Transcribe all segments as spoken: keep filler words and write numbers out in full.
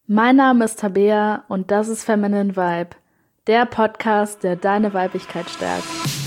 Mein Name ist Tabea und das ist Feminine Vibe, der Podcast, der deine Weiblichkeit stärkt.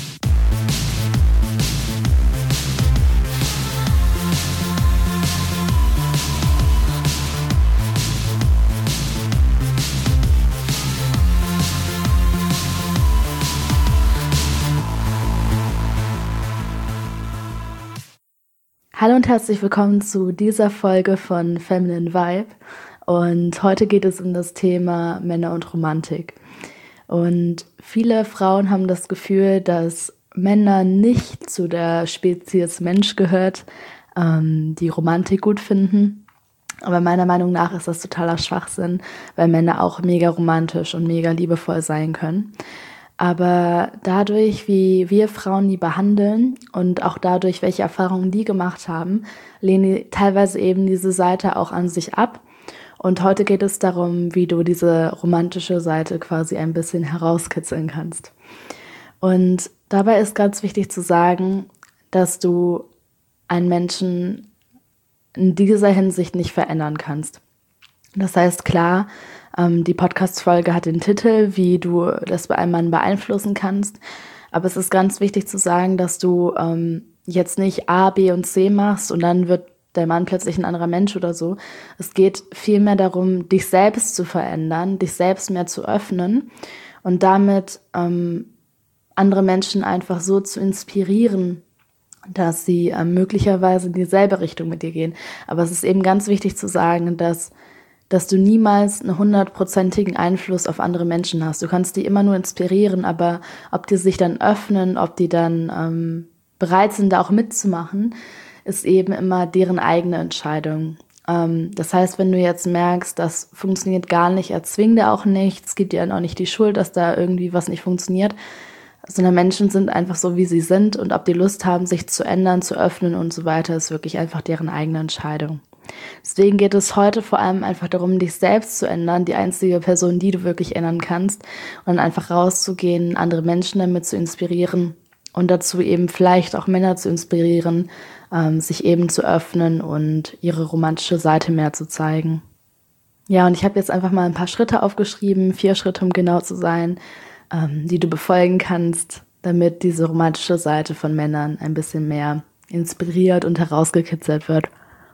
Hallo und herzlich willkommen zu dieser Folge von Feminine Vibe. Und heute geht es um das Thema Männer und Romantik. Und viele Frauen haben das Gefühl, dass Männer nicht zu der Spezies Mensch gehört, ähm, die Romantik gut finden. Aber meiner Meinung nach ist das totaler Schwachsinn, weil Männer auch mega romantisch und mega liebevoll sein können. Aber dadurch, wie wir Frauen die behandeln und auch dadurch, welche Erfahrungen die gemacht haben, lehnen die teilweise eben diese Seite auch an sich ab. Und heute geht es darum, wie du diese romantische Seite quasi ein bisschen herauskitzeln kannst. Und dabei ist ganz wichtig zu sagen, dass du einen Menschen in dieser Hinsicht nicht verändern kannst. Das heißt, klar, ähm, die Podcast-Folge hat den Titel, wie du das bei einem Mann beeinflussen kannst. Aber es ist ganz wichtig zu sagen, dass du ähm, jetzt nicht A, B und C machst und dann wird der Mann plötzlich ein anderer Mensch oder so. Es geht vielmehr darum, dich selbst zu verändern, dich selbst mehr zu öffnen und damit ähm, andere Menschen einfach so zu inspirieren, dass sie ähm, möglicherweise in dieselbe Richtung mit dir gehen. Aber es ist eben ganz wichtig zu sagen, dass, dass du niemals einen hundertprozentigen Einfluss auf andere Menschen hast. Du kannst die immer nur inspirieren, aber ob die sich dann öffnen, ob die dann ähm, bereit sind, da auch mitzumachen, ist eben immer deren eigene Entscheidung. Ähm, das heißt, wenn du jetzt merkst, das funktioniert gar nicht, erzwing dir auch nichts, gib dir dann auch nicht die Schuld, dass da irgendwie was nicht funktioniert, sondern Menschen sind einfach so, wie sie sind und ob die Lust haben, sich zu ändern, zu öffnen und so weiter, ist wirklich einfach deren eigene Entscheidung. Deswegen geht es heute vor allem einfach darum, dich selbst zu ändern, die einzige Person, die du wirklich ändern kannst und einfach rauszugehen, andere Menschen damit zu inspirieren und dazu eben vielleicht auch Männer zu inspirieren, ähm, sich eben zu öffnen und ihre romantische Seite mehr zu zeigen. Ja, und ich habe jetzt einfach mal ein paar Schritte aufgeschrieben, vier Schritte, um genau zu sein, ähm, die du befolgen kannst, damit diese romantische Seite von Männern ein bisschen mehr inspiriert und herausgekitzelt wird.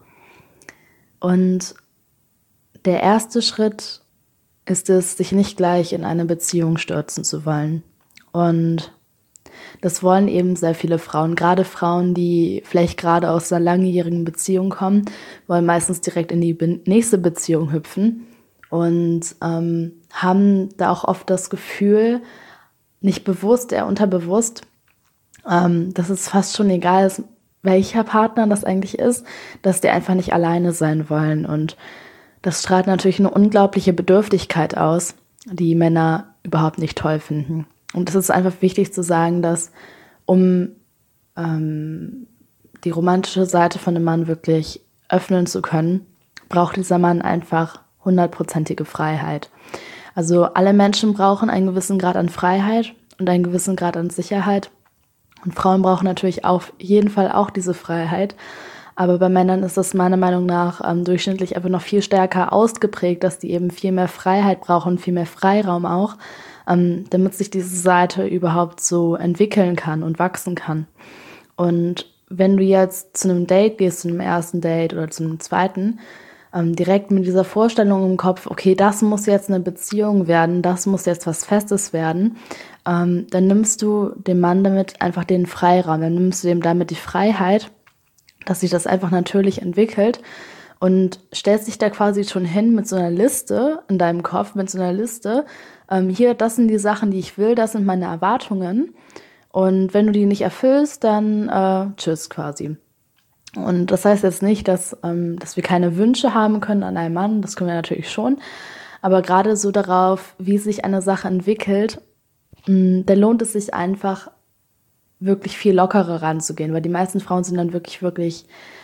Und der erste Schritt ist es, sich nicht gleich in eine Beziehung stürzen zu wollen. Und das wollen eben sehr viele Frauen. Gerade Frauen, die vielleicht gerade aus einer langjährigen Beziehung kommen, wollen meistens direkt in die be- nächste Beziehung hüpfen und ähm, haben da auch oft das Gefühl, nicht bewusst, eher unterbewusst, ähm, dass es fast schon egal ist, welcher Partner das eigentlich ist, dass die einfach nicht alleine sein wollen. Und das strahlt natürlich eine unglaubliche Bedürftigkeit aus, die Männer überhaupt nicht toll finden. Und es ist einfach wichtig zu sagen, dass um ähm, die romantische Seite von einem Mann wirklich öffnen zu können, braucht dieser Mann einfach hundertprozentige Freiheit. Also alle Menschen brauchen einen gewissen Grad an Freiheit und einen gewissen Grad an Sicherheit. Und Frauen brauchen natürlich auf jeden Fall auch diese Freiheit. Aber bei Männern ist das meiner Meinung nach ähm, durchschnittlich einfach noch viel stärker ausgeprägt, dass die eben viel mehr Freiheit brauchen, viel mehr Freiraum auch, ähm, damit sich diese Seite überhaupt so entwickeln kann und wachsen kann. Und wenn du jetzt zu einem Date gehst, zu einem ersten Date oder zu einem zweiten, ähm, direkt mit dieser Vorstellung im Kopf, okay, das muss jetzt eine Beziehung werden, das muss jetzt was Festes werden, ähm, dann nimmst du dem Mann damit einfach den Freiraum, dann nimmst du dem damit die Freiheit, dass sich das einfach natürlich entwickelt und stellst dich da quasi schon hin mit so einer Liste in deinem Kopf, mit so einer Liste, ähm, hier, das sind die Sachen, die ich will, das sind meine Erwartungen und wenn du die nicht erfüllst, dann äh, tschüss quasi. Und das heißt jetzt nicht, dass, ähm, dass wir keine Wünsche haben können an einen Mann, das können wir natürlich schon, aber gerade so darauf, wie sich eine Sache entwickelt, mh, da lohnt es sich einfach, wirklich viel lockerer ranzugehen, weil die meisten Frauen sind dann wirklich, wirklich,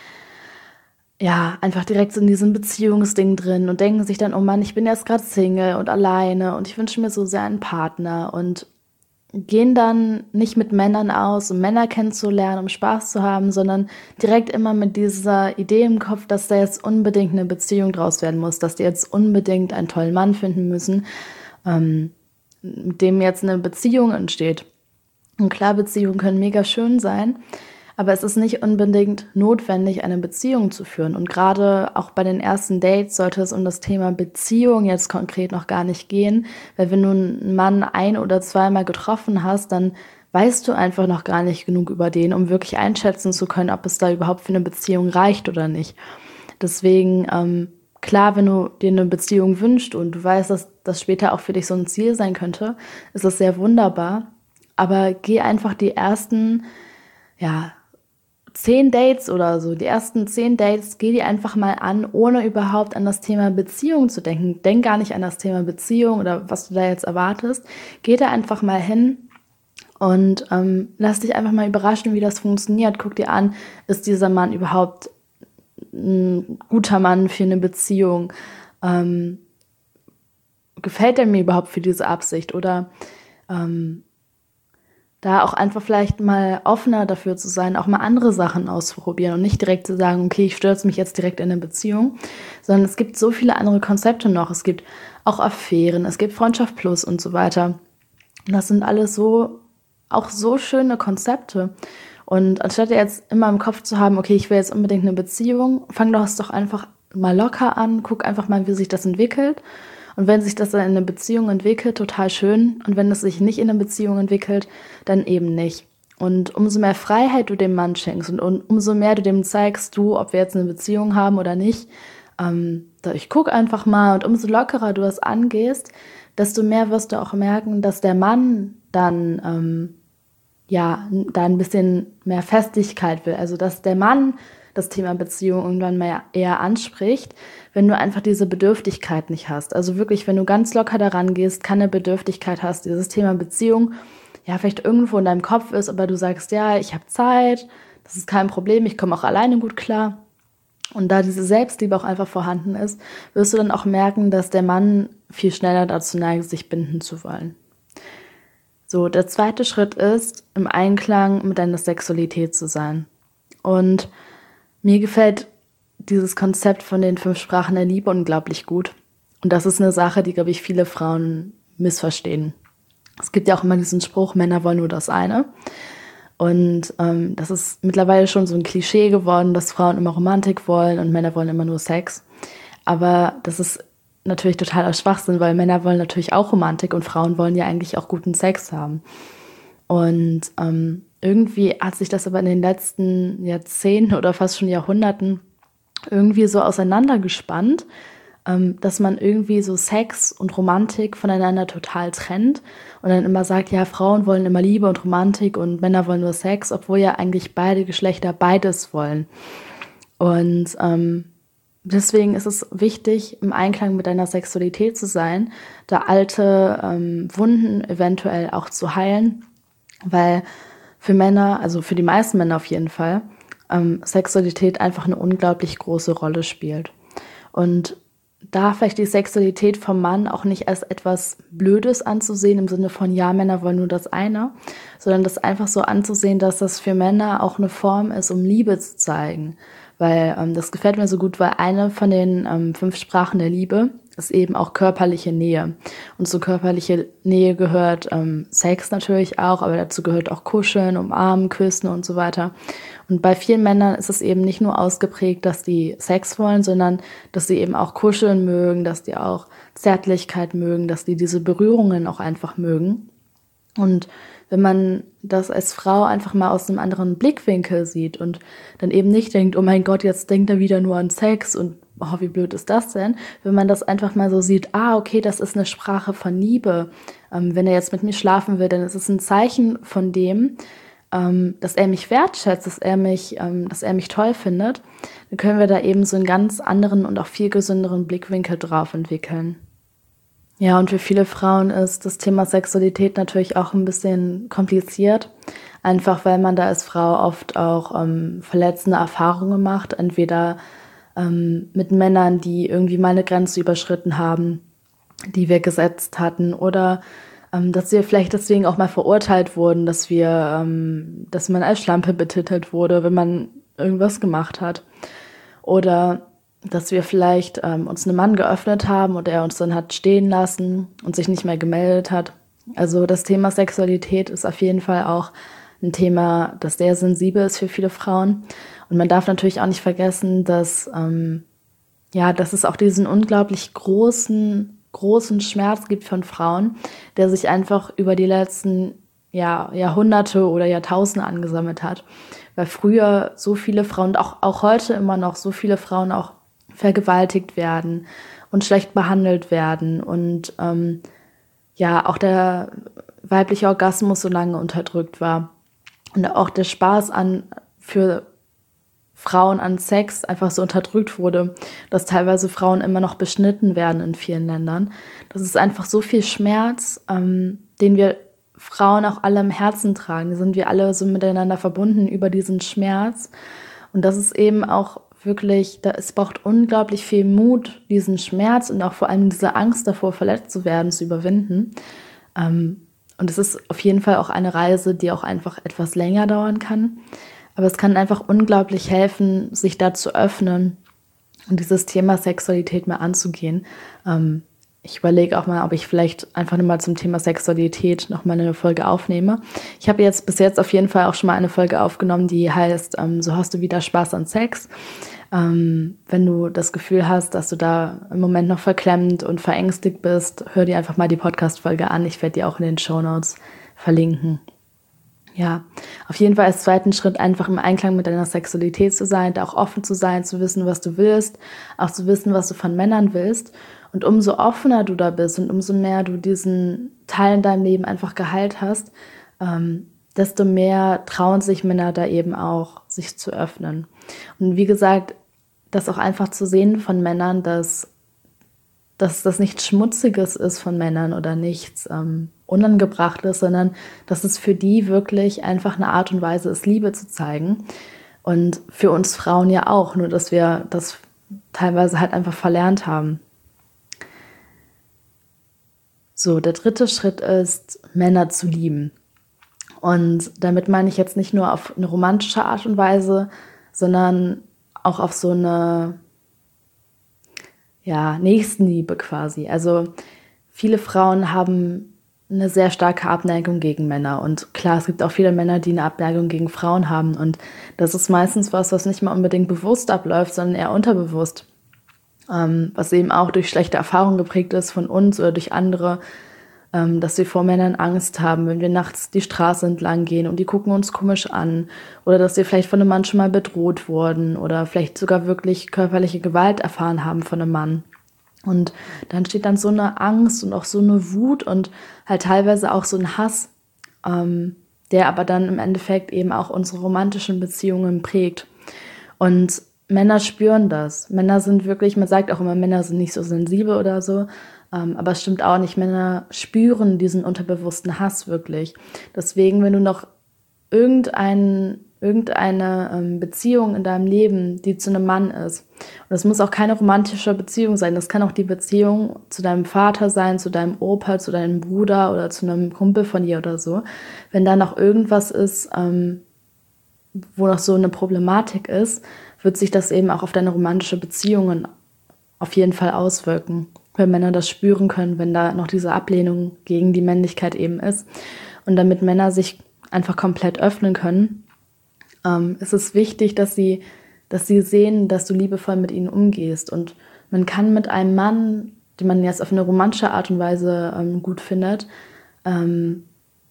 ja, einfach direkt so in diesem Beziehungsding drin und denken sich dann, oh Mann, ich bin jetzt gerade Single und alleine und ich wünsche mir so sehr einen Partner und gehen dann nicht mit Männern aus, um Männer kennenzulernen, um Spaß zu haben, sondern direkt immer mit dieser Idee im Kopf, dass da jetzt unbedingt eine Beziehung draus werden muss, dass die jetzt unbedingt einen tollen Mann finden müssen, ähm, mit dem jetzt eine Beziehung entsteht. Und klar, Beziehungen können mega schön sein, aber es ist nicht unbedingt notwendig, eine Beziehung zu führen. Und gerade auch bei den ersten Dates sollte es um das Thema Beziehung jetzt konkret noch gar nicht gehen. Weil wenn du einen Mann ein- oder zweimal getroffen hast, dann weißt du einfach noch gar nicht genug über den, um wirklich einschätzen zu können, ob es da überhaupt für eine Beziehung reicht oder nicht. Deswegen, ähm, klar, wenn du dir eine Beziehung wünschst und du weißt, dass das später auch für dich so ein Ziel sein könnte, ist das sehr wunderbar. Aber geh einfach die ersten, ja, zehn Dates oder so, die ersten zehn Dates, geh die einfach mal an, ohne überhaupt an das Thema Beziehung zu denken. Denk gar nicht an das Thema Beziehung oder was du da jetzt erwartest. Geh da einfach mal hin und ähm, lass dich einfach mal überraschen, wie das funktioniert. Guck dir an, ist dieser Mann überhaupt ein guter Mann für eine Beziehung? Ähm, gefällt er mir überhaupt für diese Absicht? Oder ähm, da auch einfach vielleicht mal offener dafür zu sein, auch mal andere Sachen auszuprobieren und nicht direkt zu sagen, okay, ich stürze mich jetzt direkt in eine Beziehung, sondern es gibt so viele andere Konzepte noch. Es gibt auch Affären, es gibt Freundschaft Plus und so weiter. Und das sind alles so, auch so schöne Konzepte. Und anstatt jetzt immer im Kopf zu haben, okay, ich will jetzt unbedingt eine Beziehung, fang doch es doch einfach mal locker an, guck einfach mal, wie sich das entwickelt. Und wenn sich das dann in eine Beziehung entwickelt, total schön. Und wenn es sich nicht in eine Beziehung entwickelt, dann eben nicht. Und umso mehr Freiheit du dem Mann schenkst und, und umso mehr du dem zeigst, du, ob wir jetzt eine Beziehung haben oder nicht, ähm, ich guck einfach mal, und umso lockerer du das angehst, desto mehr wirst du auch merken, dass der Mann dann ähm, ja da ein bisschen mehr Festigkeit will. Also dass der Mann das Thema Beziehung irgendwann mal eher anspricht, wenn du einfach diese Bedürftigkeit nicht hast. Also wirklich, wenn du ganz locker daran gehst, keine Bedürftigkeit hast, dieses Thema Beziehung ja vielleicht irgendwo in deinem Kopf ist, aber du sagst, ja, ich habe Zeit, das ist kein Problem, ich komme auch alleine gut klar. Und da diese Selbstliebe auch einfach vorhanden ist, wirst du dann auch merken, dass der Mann viel schneller dazu neigt, sich binden zu wollen. So, der zweite Schritt ist, im Einklang mit deiner Sexualität zu sein. Und mir gefällt dieses Konzept von den fünf Sprachen der Liebe unglaublich gut. Und das ist eine Sache, die, glaube ich, viele Frauen missverstehen. Es gibt ja auch immer diesen Spruch, Männer wollen nur das eine. Und ähm, das ist mittlerweile schon so ein Klischee geworden, dass Frauen immer Romantik wollen und Männer wollen immer nur Sex. Aber das ist natürlich totaler Schwachsinn, weil Männer wollen natürlich auch Romantik und Frauen wollen ja eigentlich auch guten Sex haben. Und ähm, irgendwie hat sich das aber in den letzten Jahrzehnten oder fast schon Jahrhunderten irgendwie so auseinandergespannt, ähm, dass man irgendwie so Sex und Romantik voneinander total trennt und dann immer sagt, ja, Frauen wollen immer Liebe und Romantik und Männer wollen nur Sex, obwohl ja eigentlich beide Geschlechter beides wollen. Und ähm, deswegen ist es wichtig, im Einklang mit deiner Sexualität zu sein, da alte ähm, Wunden eventuell auch zu heilen, weil für Männer, also für die meisten Männer auf jeden Fall, ähm, Sexualität einfach eine unglaublich große Rolle spielt. Und da vielleicht die Sexualität vom Mann auch nicht als etwas Blödes anzusehen, im Sinne von, ja, Männer wollen nur das eine, sondern das einfach so anzusehen, dass das für Männer auch eine Form ist, um Liebe zu zeigen. Weil ähm, das gefällt mir so gut, weil eine von den ähm, fünf Sprachen der Liebe ist eben auch körperliche Nähe. Und zur körperliche Nähe gehört ähm, Sex natürlich auch, aber dazu gehört auch Kuscheln, Umarmen, Küssen und so weiter. Und bei vielen Männern ist es eben nicht nur ausgeprägt, dass die Sex wollen, sondern dass sie eben auch kuscheln mögen, dass die auch Zärtlichkeit mögen, dass die diese Berührungen auch einfach mögen. Und wenn man das als Frau einfach mal aus einem anderen Blickwinkel sieht und dann eben nicht denkt, oh mein Gott, jetzt denkt er wieder nur an Sex und oh, wie blöd ist das denn? Wenn man das einfach mal so sieht, ah, okay, das ist eine Sprache von Liebe. Ähm, wenn er jetzt mit mir schlafen will, dann ist es ein Zeichen von dem, ähm, dass er mich wertschätzt, dass er mich, ähm, dass er mich toll findet. Dann können wir da eben so einen ganz anderen und auch viel gesünderen Blickwinkel drauf entwickeln. Ja, und für viele Frauen ist das Thema Sexualität natürlich auch ein bisschen kompliziert, einfach weil man da als Frau oft auch ähm, verletzende Erfahrungen macht, entweder ähm, mit Männern, die irgendwie mal eine Grenze überschritten haben, die wir gesetzt hatten, oder ähm, dass wir vielleicht deswegen auch mal verurteilt wurden, dass wir, ähm, dass man als Schlampe betitelt wurde, wenn man irgendwas gemacht hat. Oder dass wir vielleicht ähm, uns einem Mann geöffnet haben und er uns dann hat stehen lassen und sich nicht mehr gemeldet hat. Also das Thema Sexualität ist auf jeden Fall auch ein Thema, das sehr sensibel ist für viele Frauen. Und man darf natürlich auch nicht vergessen, dass, ähm, ja, dass es auch diesen unglaublich großen, großen Schmerz gibt von Frauen, der sich einfach über die letzten ja, Jahrhunderte oder Jahrtausende angesammelt hat. Weil früher so viele Frauen, auch, auch heute immer noch so viele Frauen auch vergewaltigt werden und schlecht behandelt werden und ähm, ja, auch der weibliche Orgasmus so lange unterdrückt war und auch der Spaß an für Frauen an Sex einfach so unterdrückt wurde, dass teilweise Frauen immer noch beschnitten werden in vielen Ländern. Das ist einfach so viel Schmerz, ähm, den wir Frauen auch alle im Herzen tragen. Da sind wir alle so miteinander verbunden über diesen Schmerz. Und das ist eben auch wirklich, da, es braucht unglaublich viel Mut, diesen Schmerz und auch vor allem diese Angst davor, verletzt zu werden, zu überwinden. Ähm, und es ist auf jeden Fall auch eine Reise, die auch einfach etwas länger dauern kann. Aber es kann einfach unglaublich helfen, sich da zu öffnen und dieses Thema Sexualität mal anzugehen. Ähm, ich überlege auch mal, ob ich vielleicht einfach nochmal zum Thema Sexualität nochmal eine Folge aufnehme. Ich habe jetzt bis jetzt auf jeden Fall auch schon mal eine Folge aufgenommen, die heißt, ähm, so hast du wieder Spaß an Sex. Ähm, wenn du das Gefühl hast, dass du da im Moment noch verklemmt und verängstigt bist, hör dir einfach mal die Podcast-Folge an. Ich werde die auch in den Shownotes verlinken. Ja, auf jeden Fall als zweiten Schritt einfach im Einklang mit deiner Sexualität zu sein, da auch offen zu sein, zu wissen, was du willst, auch zu wissen, was du von Männern willst. Und umso offener du da bist und umso mehr du diesen Teil in deinem Leben einfach geheilt hast, ähm, desto mehr trauen sich Männer da eben auch, sich zu öffnen. Und wie gesagt, das auch einfach zu sehen von Männern, dass, dass das nichts Schmutziges ist von Männern oder nichts ähm, Unangebrachtes, sondern dass es für die wirklich einfach eine Art und Weise ist, Liebe zu zeigen. Und für uns Frauen ja auch, nur dass wir das teilweise halt einfach verlernt haben. So, der dritte Schritt ist, Männer zu lieben. Und damit meine ich jetzt nicht nur auf eine romantische Art und Weise, sondern auch auf so eine ja, Nächstenliebe quasi. Also viele Frauen haben eine sehr starke Abneigung gegen Männer. Und klar, es gibt auch viele Männer, die eine Abneigung gegen Frauen haben. Und das ist meistens was, was nicht mal unbedingt bewusst abläuft, sondern eher unterbewusst. Ähm, was eben auch durch schlechte Erfahrungen geprägt ist von uns oder durch andere, ähm, dass wir vor Männern Angst haben, wenn wir nachts die Straße entlang gehen und die gucken uns komisch an. Oder dass wir vielleicht von einem Mann schon mal bedroht wurden oder vielleicht sogar wirklich körperliche Gewalt erfahren haben von einem Mann. Und dann steht dann so eine Angst und auch so eine Wut und halt teilweise auch so ein Hass, ähm, der aber dann im Endeffekt eben auch unsere romantischen Beziehungen prägt. Und Männer spüren das. Männer sind wirklich, man sagt auch immer, Männer sind nicht so sensibel oder so, ähm, aber es stimmt auch nicht. Männer spüren diesen unterbewussten Hass wirklich. Deswegen, wenn du noch irgendein, irgendeine ähm, Beziehung in deinem Leben, die zu einem Mann ist, und das muss auch keine romantische Beziehung sein, das kann auch die Beziehung zu deinem Vater sein, zu deinem Opa, zu deinem Bruder oder zu einem Kumpel von dir oder so, wenn da noch irgendwas ist, ähm, wo noch so eine Problematik ist, wird sich das eben auch auf deine romantische Beziehungen auf jeden Fall auswirken, weil Männer das spüren können, wenn da noch diese Ablehnung gegen die Männlichkeit eben ist. Und damit Männer sich einfach komplett öffnen können, ähm, ist es wichtig, dass sie, dass sie sehen, dass du liebevoll mit ihnen umgehst. Und man kann mit einem Mann, den man jetzt auf eine romantische Art und Weise ähm, gut findet, ähm,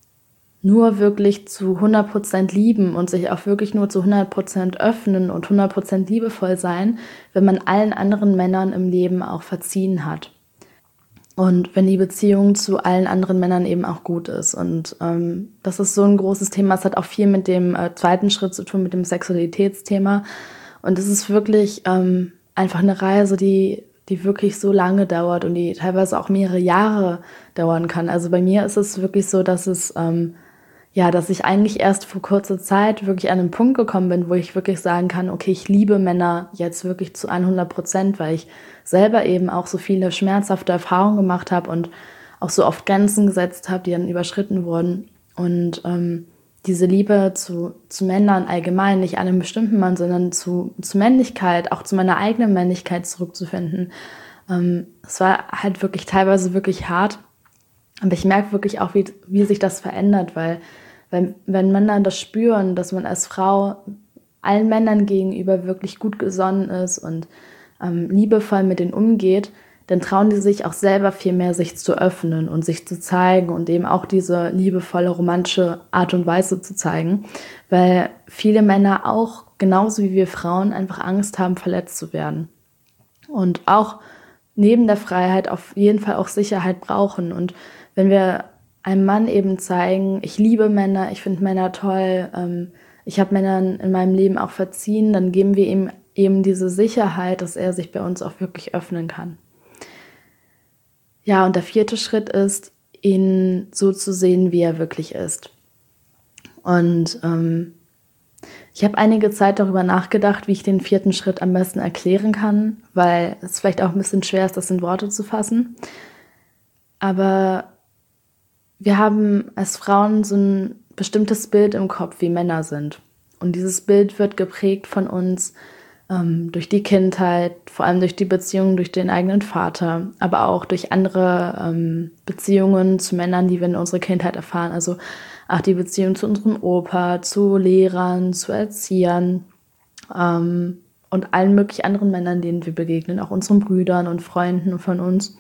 nur wirklich zu hundert Prozent lieben und sich auch wirklich nur zu hundert Prozent öffnen und hundert Prozent liebevoll sein, wenn man allen anderen Männern im Leben auch verziehen hat. Und wenn die Beziehung zu allen anderen Männern eben auch gut ist. Und ähm, das ist so ein großes Thema. Es hat auch viel mit dem äh, zweiten Schritt zu tun, mit dem Sexualitätsthema. Und es ist wirklich ähm, einfach eine Reise, die die wirklich so lange dauert und die teilweise auch mehrere Jahre dauern kann. Also bei mir ist es wirklich so, dass es ähm, ja, dass ich eigentlich erst vor kurzer Zeit wirklich an einen Punkt gekommen bin, wo ich wirklich sagen kann, okay, ich liebe Männer jetzt wirklich zu hundert Prozent, weil ich selber eben auch so viele schmerzhafte Erfahrungen gemacht habe und auch so oft Grenzen gesetzt habe, die dann überschritten wurden. Und ähm, diese Liebe zu, zu Männern allgemein, nicht einem bestimmten Mann, sondern zu, zu Männlichkeit, auch zu meiner eigenen Männlichkeit zurückzufinden. Ähm, es war halt wirklich teilweise wirklich hart. Aber ich merke wirklich auch, wie, wie sich das verändert, weil wenn, wenn Männer das spüren, dass man als Frau allen Männern gegenüber wirklich gut gesonnen ist und ähm, liebevoll mit denen umgeht, dann trauen die sich auch selber viel mehr, sich zu öffnen und sich zu zeigen und eben auch diese liebevolle, romantische Art und Weise zu zeigen, weil viele Männer auch, genauso wie wir Frauen, einfach Angst haben, verletzt zu werden. Und auch neben der Freiheit auf jeden Fall auch Sicherheit brauchen. Und wenn wir einem Mann eben zeigen, ich liebe Männer, ich finde Männer toll, ähm, ich habe Männern in meinem Leben auch verziehen, dann geben wir ihm eben diese Sicherheit, dass er sich bei uns auch wirklich öffnen kann. Ja, und der vierte Schritt ist, ihn so zu sehen, wie er wirklich ist. Und ähm, ich habe einige Zeit darüber nachgedacht, wie ich den vierten Schritt am besten erklären kann, weil es vielleicht auch ein bisschen schwer ist, das in Worte zu fassen. Aber wir haben als Frauen so ein bestimmtes Bild im Kopf, wie Männer sind. Und dieses Bild wird geprägt von uns ähm, durch die Kindheit, vor allem durch die Beziehungen, durch den eigenen Vater, aber auch durch andere ähm, Beziehungen zu Männern, die wir in unserer Kindheit erfahren. Also auch die Beziehung zu unserem Opa, zu Lehrern, zu Erziehern ähm, und allen möglichen anderen Männern, denen wir begegnen, auch unseren Brüdern und Freunden von uns.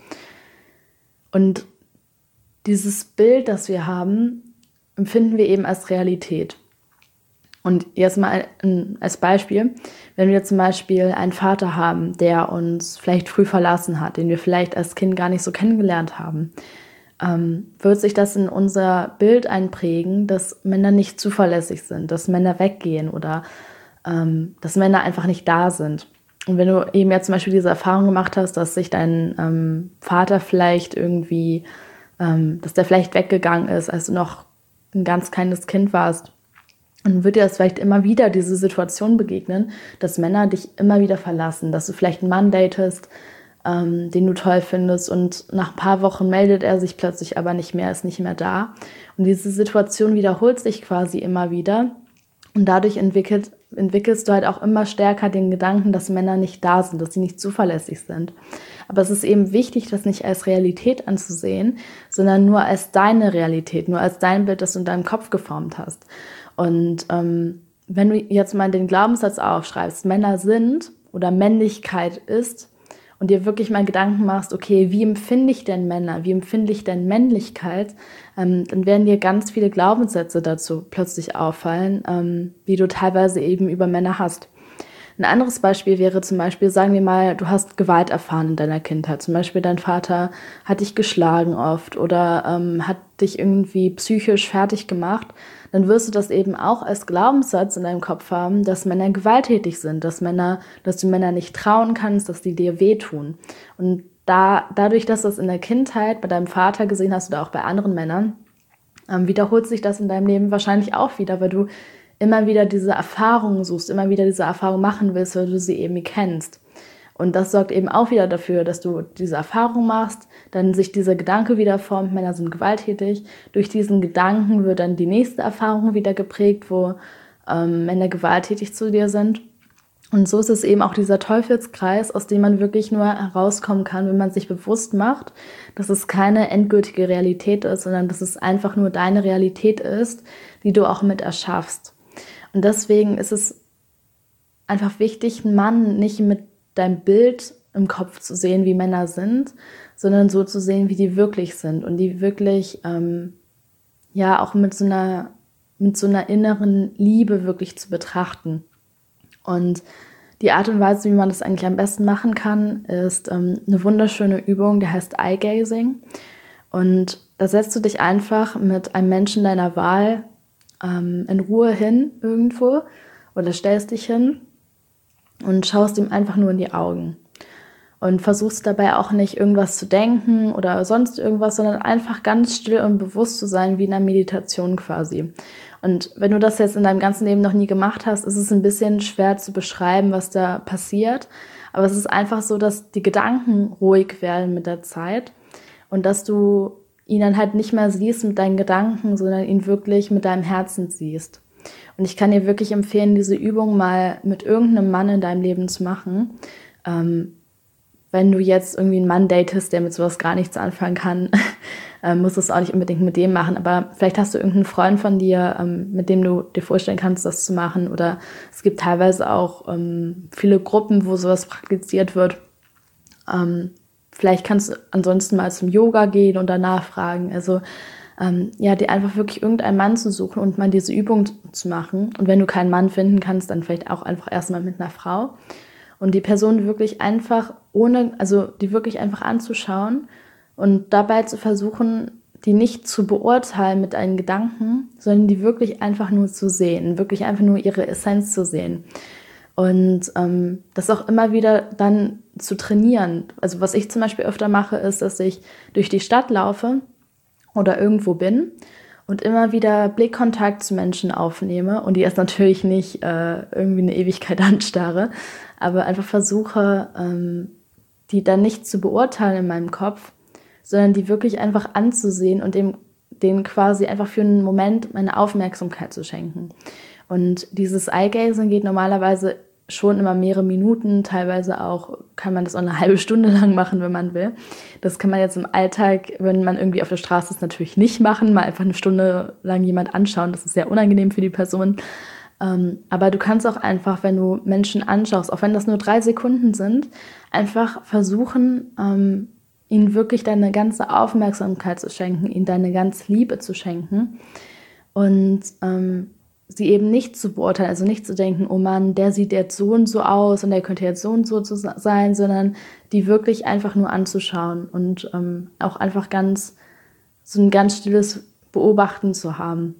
Und dieses Bild, das wir haben, empfinden wir eben als Realität. Und jetzt mal als Beispiel, wenn wir zum Beispiel einen Vater haben, der uns vielleicht früh verlassen hat, den wir vielleicht als Kind gar nicht so kennengelernt haben, ähm, wird sich das in unser Bild einprägen, dass Männer nicht zuverlässig sind, dass Männer weggehen oder ähm, dass Männer einfach nicht da sind. Und wenn du eben jetzt zum Beispiel diese Erfahrung gemacht hast, dass sich dein ähm, Vater vielleicht irgendwie, ähm, dass der vielleicht weggegangen ist, als du noch ein ganz kleines Kind warst, dann wird dir das vielleicht immer wieder diese Situation begegnen, dass Männer dich immer wieder verlassen, dass du vielleicht einen Mann datest, ähm, den du toll findest und nach ein paar Wochen meldet er sich plötzlich aber nicht mehr, ist nicht mehr da. Und diese Situation wiederholt sich quasi immer wieder und dadurch entwickelt, entwickelst du halt auch immer stärker den Gedanken, dass Männer nicht da sind, dass sie nicht zuverlässig sind. Aber es ist eben wichtig, das nicht als Realität anzusehen, sondern nur als deine Realität, nur als dein Bild, das du in deinem Kopf geformt hast. Und ähm, wenn du jetzt mal den Glaubenssatz aufschreibst, Männer sind oder Männlichkeit ist und dir wirklich mal Gedanken machst, okay, wie empfinde ich denn Männer, wie empfinde ich denn Männlichkeit, ähm, dann werden dir ganz viele Glaubenssätze dazu plötzlich auffallen, ähm, wie du teilweise eben über Männer hast. Ein anderes Beispiel wäre zum Beispiel, sagen wir mal, du hast Gewalt erfahren in deiner Kindheit. Zum Beispiel dein Vater hat dich geschlagen oft oder ähm, hat dich irgendwie psychisch fertig gemacht. Dann wirst du das eben auch als Glaubenssatz in deinem Kopf haben, dass Männer gewalttätig sind, dass Männer, dass du Männer nicht trauen kannst, dass die dir wehtun. Und da, dadurch, dass du das in der Kindheit bei deinem Vater gesehen hast oder auch bei anderen Männern, ähm, wiederholt sich das in deinem Leben wahrscheinlich auch wieder, weil du immer wieder diese Erfahrungen suchst, immer wieder diese Erfahrung machen willst, weil du sie eben kennst. Und das sorgt eben auch wieder dafür, dass du diese Erfahrung machst, dann sich dieser Gedanke wieder formt, Männer sind gewalttätig. Durch diesen Gedanken wird dann die nächste Erfahrung wieder geprägt, wo ähm, Männer gewalttätig zu dir sind. Und so ist es eben auch dieser Teufelskreis, aus dem man wirklich nur herauskommen kann, wenn man sich bewusst macht, dass es keine endgültige Realität ist, sondern dass es einfach nur deine Realität ist, die du auch mit erschaffst. Und deswegen ist es einfach wichtig, einen Mann nicht mit deinem Bild im Kopf zu sehen, wie Männer sind, sondern so zu sehen, wie die wirklich sind und die wirklich ähm, ja auch mit so einer mit so einer inneren Liebe wirklich zu betrachten. Und die Art und Weise, wie man das eigentlich am besten machen kann, ist ähm, eine wunderschöne Übung, die heißt Eye Gazing. Und da setzt du dich einfach mit einem Menschen deiner Wahl ähm, in Ruhe hin irgendwo oder stellst dich hin und schaust ihm einfach nur in die Augen. Und versuchst dabei auch nicht irgendwas zu denken oder sonst irgendwas, sondern einfach ganz still und bewusst zu sein, wie in einer Meditation quasi. Und wenn du das jetzt in deinem ganzen Leben noch nie gemacht hast, ist es ein bisschen schwer zu beschreiben, was da passiert. Aber es ist einfach so, dass die Gedanken ruhig werden mit der Zeit und dass du ihn dann halt nicht mehr siehst mit deinen Gedanken, sondern ihn wirklich mit deinem Herzen siehst. Und ich kann dir wirklich empfehlen, diese Übung mal mit irgendeinem Mann in deinem Leben zu machen. Ähm, wenn du jetzt irgendwie einen Mann datest, der mit sowas gar nichts anfangen kann, ähm, musst du es auch nicht unbedingt mit dem machen. Aber vielleicht hast du irgendeinen Freund von dir, ähm, mit dem du dir vorstellen kannst, das zu machen. Oder es gibt teilweise auch ähm, viele Gruppen, wo sowas praktiziert wird. Ähm, vielleicht kannst du ansonsten mal zum Yoga gehen und danach fragen. Also ähm, ja, dir einfach wirklich irgendeinen Mann zu suchen und mal diese Übung zu machen. Und wenn du keinen Mann finden kannst, dann vielleicht auch einfach erstmal mit einer Frau. Und die Person wirklich einfach ohne, also die wirklich einfach anzuschauen und dabei zu versuchen, die nicht zu beurteilen mit deinen Gedanken, sondern die wirklich einfach nur zu sehen, wirklich einfach nur ihre Essenz zu sehen. Und ähm, das auch immer wieder dann zu trainieren. Also was ich zum Beispiel öfter mache, ist, dass ich durch die Stadt laufe oder irgendwo bin und immer wieder Blickkontakt zu Menschen aufnehme und die erst natürlich nicht äh, irgendwie eine Ewigkeit anstarre, aber einfach versuche, ähm, die dann nicht zu beurteilen in meinem Kopf, sondern die wirklich einfach anzusehen und dem, denen quasi einfach für einen Moment meine Aufmerksamkeit zu schenken. Und dieses Eye-Gazing geht normalerweise schon immer mehrere Minuten, teilweise auch kann man das auch eine halbe Stunde lang machen, wenn man will. Das kann man jetzt im Alltag, wenn man irgendwie auf der Straße ist, natürlich nicht machen, mal einfach eine Stunde lang jemand anschauen, das ist sehr unangenehm für die Person. Ähm, aber du kannst auch einfach, wenn du Menschen anschaust, auch wenn das nur drei Sekunden sind, einfach versuchen, ähm, ihnen wirklich deine ganze Aufmerksamkeit zu schenken, ihnen deine ganze Liebe zu schenken und ähm, sie eben nicht zu beurteilen, also nicht zu denken, oh Mann, der sieht jetzt so und so aus und der könnte jetzt so und so sein, sondern die wirklich einfach nur anzuschauen und ähm, auch einfach ganz so ein ganz stilles Beobachten zu haben.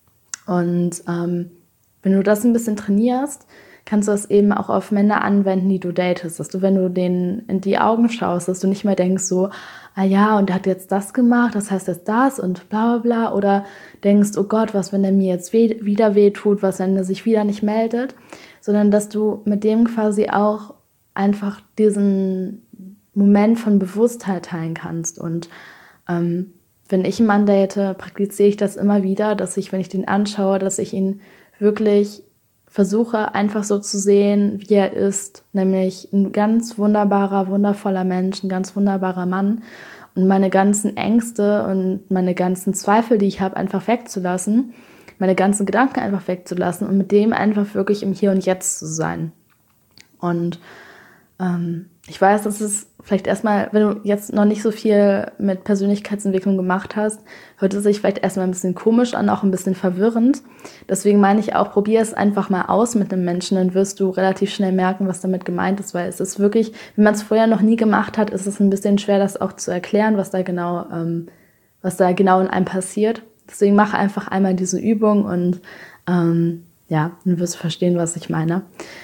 Und ähm, wenn du das ein bisschen trainierst, kannst du das eben auch auf Männer anwenden, die du datest, dass du, wenn du denen in die Augen schaust, dass du nicht mehr denkst so, ah ja, und der hat jetzt das gemacht, das heißt jetzt das und bla bla bla, oder denkst, oh Gott, was, wenn er mir jetzt weh, wieder wehtut, was, wenn er sich wieder nicht meldet, sondern dass du mit dem quasi auch einfach diesen Moment von Bewusstheit teilen kannst. Und ähm, wenn ich einen Mann date, praktiziere ich das immer wieder, dass ich, wenn ich den anschaue, dass ich ihn wirklich versuche einfach so zu sehen, wie er ist, nämlich ein ganz wunderbarer, wundervoller Mensch, ein ganz wunderbarer Mann und meine ganzen Ängste und meine ganzen Zweifel, die ich habe, einfach wegzulassen, meine ganzen Gedanken einfach wegzulassen und mit dem einfach wirklich im Hier und Jetzt zu sein. Und ähm, ich weiß, dass es vielleicht erstmal, wenn du jetzt noch nicht so viel mit Persönlichkeitsentwicklung gemacht hast, hört es sich vielleicht erstmal ein bisschen komisch an, auch ein bisschen verwirrend. Deswegen meine ich auch, probier es einfach mal aus mit einem Menschen, dann wirst du relativ schnell merken, was damit gemeint ist, weil es ist wirklich, wenn man es vorher noch nie gemacht hat, ist es ein bisschen schwer, das auch zu erklären, was da genau, ähm, was da genau in einem passiert. Deswegen mache einfach einmal diese Übung und ähm, ja, dann wirst du verstehen, was ich meine.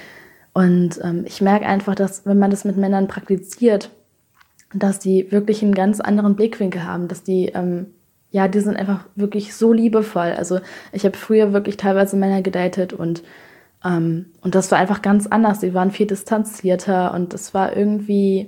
Und ähm, ich merke einfach, dass wenn man das mit Männern praktiziert, dass die wirklich einen ganz anderen Blickwinkel haben, dass die, ähm, ja, die sind einfach wirklich so liebevoll. Also ich habe früher wirklich teilweise Männer gedatet und, ähm, und das war einfach ganz anders. Die waren viel distanzierter und das war irgendwie,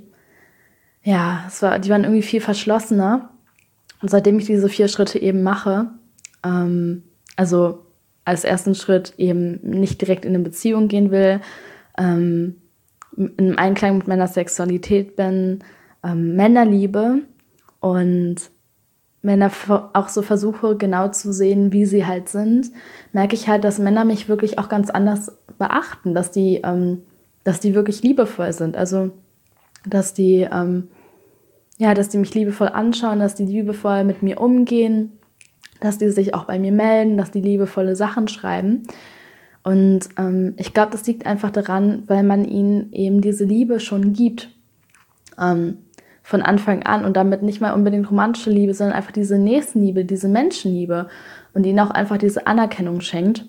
ja, es war, die waren irgendwie viel verschlossener. Und seitdem ich diese vier Schritte eben mache, ähm, also als ersten Schritt eben nicht direkt in eine Beziehung gehen will, ähm, im Einklang mit meiner Sexualität bin, ähm, Männer liebe und Männer auch so versuche, genau zu sehen, wie sie halt sind, merke ich halt, dass Männer mich wirklich auch ganz anders beachten, dass die, ähm, dass die wirklich liebevoll sind. Also, dass die, ähm, ja, dass die mich liebevoll anschauen, dass die liebevoll mit mir umgehen, dass die sich auch bei mir melden, dass die liebevolle Sachen schreiben. Und ähm, ich glaube, das liegt einfach daran, weil man ihnen eben diese Liebe schon gibt, ähm, von Anfang an und damit nicht mal unbedingt romantische Liebe, sondern einfach diese Nächstenliebe, diese Menschenliebe und ihnen auch einfach diese Anerkennung schenkt.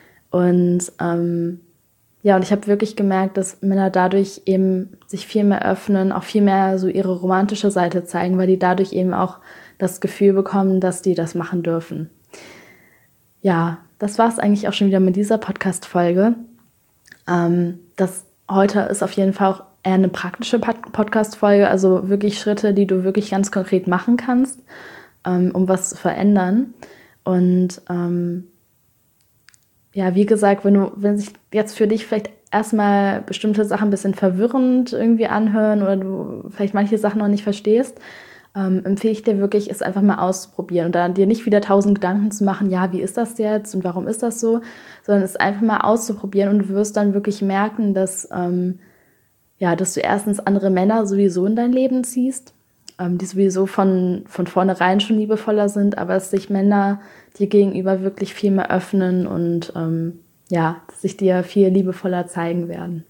Und ähm, ja, und ich habe wirklich gemerkt, dass Männer dadurch eben sich viel mehr öffnen, auch viel mehr so ihre romantische Seite zeigen, weil die dadurch eben auch das Gefühl bekommen, dass die das machen dürfen. Ja, das war es eigentlich auch schon wieder mit dieser Podcast-Folge. Ähm, das heute ist auf jeden Fall auch eher eine praktische Podcast-Folge, also wirklich Schritte, die du wirklich ganz konkret machen kannst. ähm, um was zu verändern. Und ähm, ja, wie gesagt, wenn du, wenn sich jetzt für dich vielleicht erstmal bestimmte Sachen ein bisschen verwirrend irgendwie anhören oder du vielleicht manche Sachen noch nicht verstehst, ähm, empfehle ich dir wirklich, es einfach mal auszuprobieren und dann dir nicht wieder tausend Gedanken zu machen, ja, wie ist das jetzt und warum ist das so, sondern es einfach mal auszuprobieren und du wirst dann wirklich merken, dass, ähm, ja, dass du erstens andere Männer sowieso in dein Leben ziehst, ähm, die sowieso von, von vornherein schon liebevoller sind, aber dass sich Männer dir gegenüber wirklich viel mehr öffnen und ähm, ja, dass sich dir viel liebevoller zeigen werden.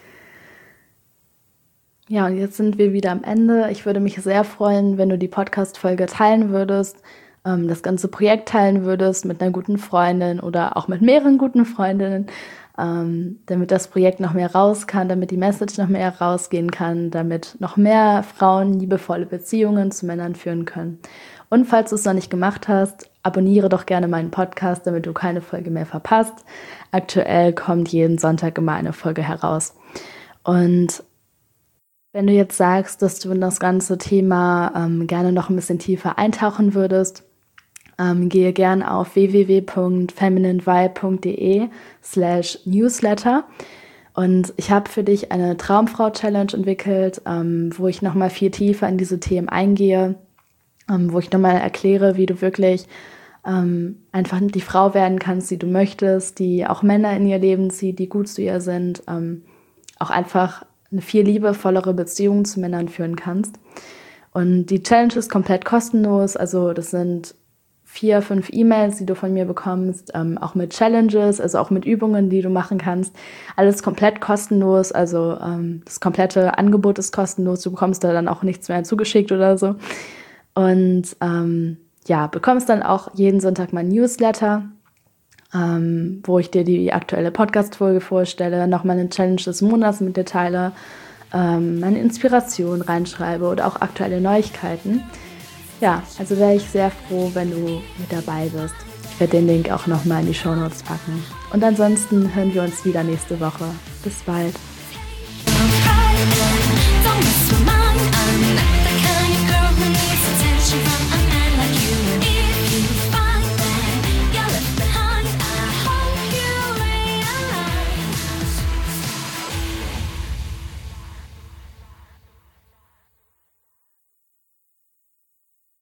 Ja, und jetzt sind wir wieder am Ende. Ich würde mich sehr freuen, wenn du die Podcast-Folge teilen würdest, ähm, das ganze Projekt teilen würdest mit einer guten Freundin oder auch mit mehreren guten Freundinnen, ähm, damit das Projekt noch mehr raus kann, damit die Message noch mehr rausgehen kann, damit noch mehr Frauen liebevolle Beziehungen zu Männern führen können. Und falls du es noch nicht gemacht hast, abonniere doch gerne meinen Podcast, damit du keine Folge mehr verpasst. Aktuell kommt jeden Sonntag immer eine Folge heraus. Und wenn du jetzt sagst, dass du in das ganze Thema ähm, gerne noch ein bisschen tiefer eintauchen würdest, ähm, gehe gerne auf w w w punkt femininevibe punkt d e slash newsletter und ich habe für dich eine Traumfrau-Challenge entwickelt, ähm, wo ich nochmal viel tiefer in diese Themen eingehe, ähm, wo ich nochmal erkläre, wie du wirklich ähm, einfach die Frau werden kannst, die du möchtest, die auch Männer in ihr Leben zieht, die gut zu ihr sind, ähm, auch einfach eine viel liebevollere Beziehung zu Männern führen kannst. Und die Challenge ist komplett kostenlos, also das sind vier, fünf E-Mails, die du von mir bekommst, ähm, auch mit Challenges, also auch mit Übungen, die du machen kannst. Alles komplett kostenlos, also ähm, das komplette Angebot ist kostenlos, du bekommst da dann auch nichts mehr zugeschickt oder so. Und ähm, ja, bekommst dann auch jeden Sonntag mein Newsletter, Ähm, wo ich dir die aktuelle Podcast-Folge vorstelle, noch meine Challenge des Monats mit dir teile, ähm, meine Inspiration reinschreibe oder auch aktuelle Neuigkeiten. Ja, also wäre ich sehr froh, wenn du mit dabei bist. Ich werde den Link auch nochmal in die Shownotes packen. Und ansonsten hören wir uns wieder nächste Woche. Bis bald.